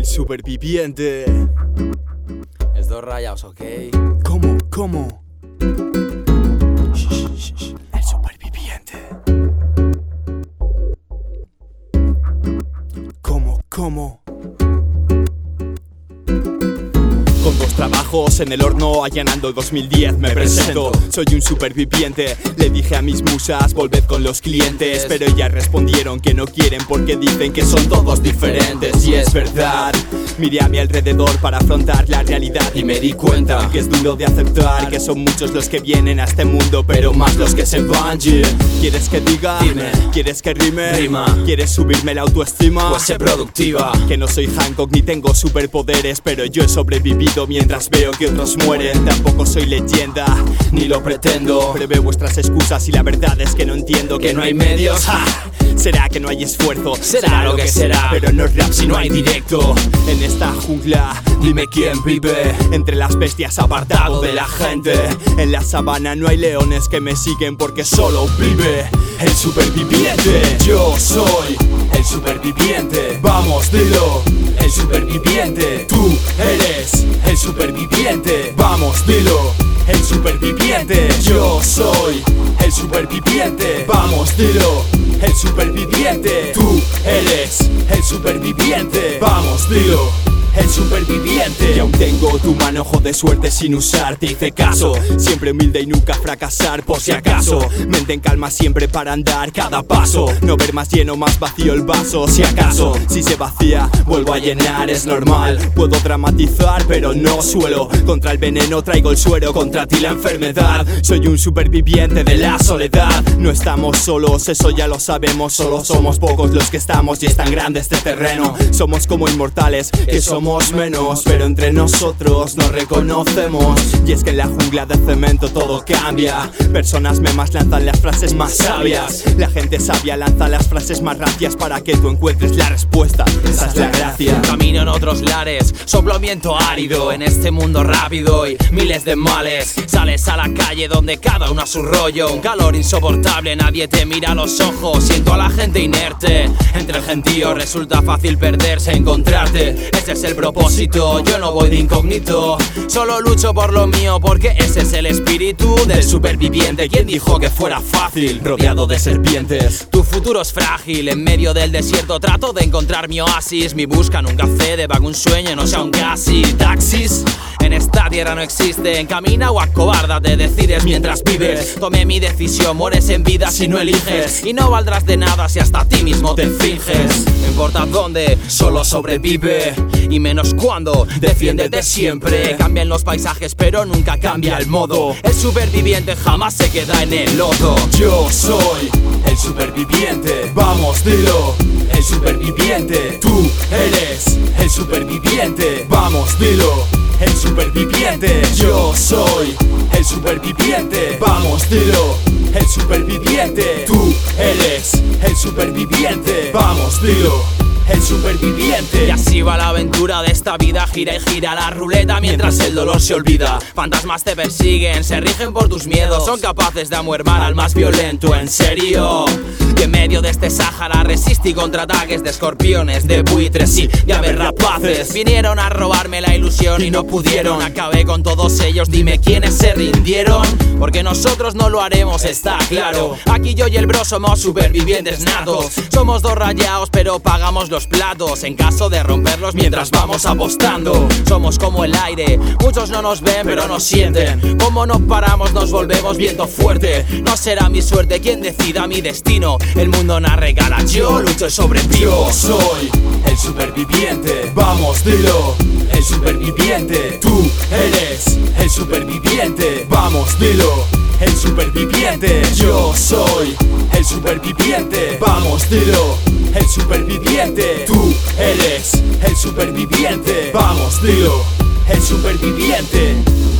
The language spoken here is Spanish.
El superviviente. Es dos rayados, ¿ok? ¿Cómo? El superviviente. ¿Cómo? Con 2 trabajos en el horno, allanando 2010 me presento. Soy un superviviente. Le dije a mis musas, volved con los clientes, pero ellas respondieron que no quieren porque dicen que son todos diferentes. Y es verdad. Miré a mi alrededor para afrontar la realidad y me di cuenta que es duro de aceptar que son muchos los que vienen a este mundo, pero más los que se van. ¿Quieres que diga? Dime. ¿Quieres que rime? Rima. ¿Quieres subirme la autoestima? Pues sé productiva. Que no soy Hancock ni tengo superpoderes, pero yo he sobrevivido mientras veo que otros mueren. Tampoco soy leyenda, ni lo pretendo. Prevé vuestras excusas y la verdad es que no entiendo Que no hay medios. ¡Ja! Será que no hay esfuerzo, Será lo que será, pero no es rap si no hay directo. En esta jungla, Dime quién vive. entre las bestias apartado de la gente. En la sabana no hay leones que me siguen porque solo vive el superviviente. Yo soy el superviviente. Vamos, dilo. El superviviente. Tú eres el superviviente. Vamos, dilo. El superviviente. Yo soy el superviviente. Vamos, dilo. El superviviente. Tú eres el superviviente. Vamos, dilo. El superviviente. Y aún tengo tu manojo de suerte sin usar, te hice caso. Siempre humilde y nunca fracasar por si acaso. Mente en calma siempre para andar cada paso. No ver más lleno, más vacío el vaso. Si acaso, si se vacía, vuelvo a llenar, es normal. Puedo dramatizar, pero no suelo. Contra el veneno traigo el suero, contra ti la enfermedad. Soy un superviviente de la soledad. No estamos solos, eso ya lo sabemos. Solo somos pocos los que estamos y es tan grande este terreno. Somos como inmortales, que somos menos, pero entre nosotros nos reconocemos. Y es que en la jungla de cemento todo cambia. Personas memas lanzan las frases más sabias. La gente sabia lanza las frases más rancias para que tú encuentres la respuesta. Esa es la gracia. Camino en otros lares, soplo viento árido en este mundo rápido y miles de males. Sales a la calle donde cada uno a su rollo. Un calor insoportable, nadie te mira a los ojos. Siento a la gente inerte. Entre el gentío resulta fácil perderse, encontrarte. Ese es el propósito, yo no voy de incógnito. Solo lucho por lo mío porque ese es el espíritu del superviviente. ¿Quién dijo que fuera fácil? Rodeado de serpientes. Tu futuro es frágil, en medio del desierto trato de encontrar mi oasis. Mi busca nunca cede, vago un sueño, no sea un casi. Taxis en esta tierra no existen. Camina o acobárdate, decides mientras vives. Tomé mi decisión, mueres en vida si no eliges. Y no valdrás de nada si hasta ti mismo te finges. No importa dónde, solo sobrevive. Y menos cuando, defiéndete siempre. Cambian los paisajes pero nunca cambia el modo. El superviviente jamás se queda en el lodo. Yo soy el superviviente. Vamos, dilo. El superviviente. Tú eres el superviviente. Vamos, dilo. El superviviente. Yo soy el superviviente. Vamos, dilo. El superviviente. Tú eres el superviviente. Vamos, dilo. El superviviente. Y así va la aventura de esta vida. Gira y gira la ruleta mientras el dolor se olvida. Fantasmas te persiguen, se rigen por tus miedos. Son capaces de amuervar al más violento. En serio, que en medio de este Sáhara resistí contraataques de escorpiones, de buitres y de aves rapaces. Vinieron a robarme la ilusión y no pudieron. Acabé con todos ellos, dime quiénes se rindieron. Porque nosotros no lo haremos, está claro. Aquí yo y el bro somos supervivientes natos. Somos dos rayados pero pagamos los platos en caso de romperlos mientras vamos apostando. Somos como el aire, muchos no nos ven pero nos sienten. Como no paramos nos volvemos viento fuerte. No será mi suerte quien decida mi destino. El mundo nos regala, yo lucho y sobrevivo. Yo soy el superviviente. Vamos, dilo. El superviviente. Tú eres el superviviente. Vamos, dilo. El superviviente. Yo soy el superviviente. Vamos, dilo. El superviviente. Tú eres el superviviente. Vamos, dilo. El superviviente.